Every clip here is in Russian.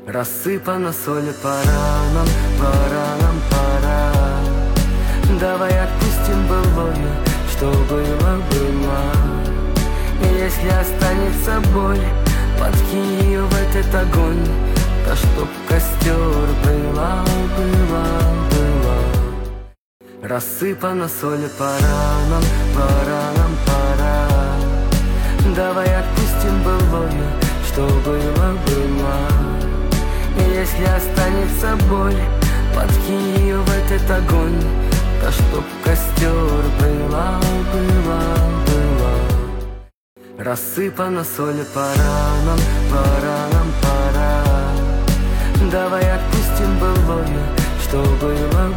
Рассыпана соль по ранам, пора. Давай отпустим былое, что было. И если останется боль, подкинь ее в этот огонь, да чтоб костер была. Рассыпана соль по ранам, пора. Давай отпустим былое, что было. И если останется боль, подкинь ее в этот огонь, да чтоб костер была. Рассыпана соль по ранам, пора. Давай отпустим былое, что было.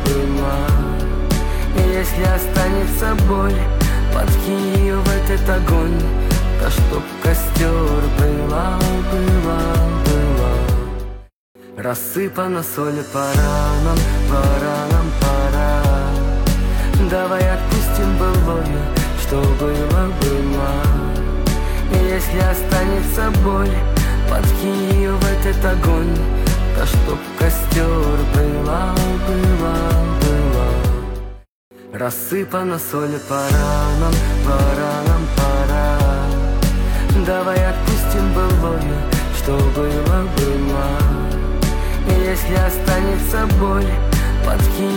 И если останется боль, подкинь ее в этот огонь, да чтоб костер была. Рассыпана соль по ранам, пора. Давай отпустим былое, что было. И если останется боль, подкинь ее в этот огонь, да чтоб костер была. Рассыпана соль по ранам, пора. Давай отпустим былое, что было. И если останется боль, подкинь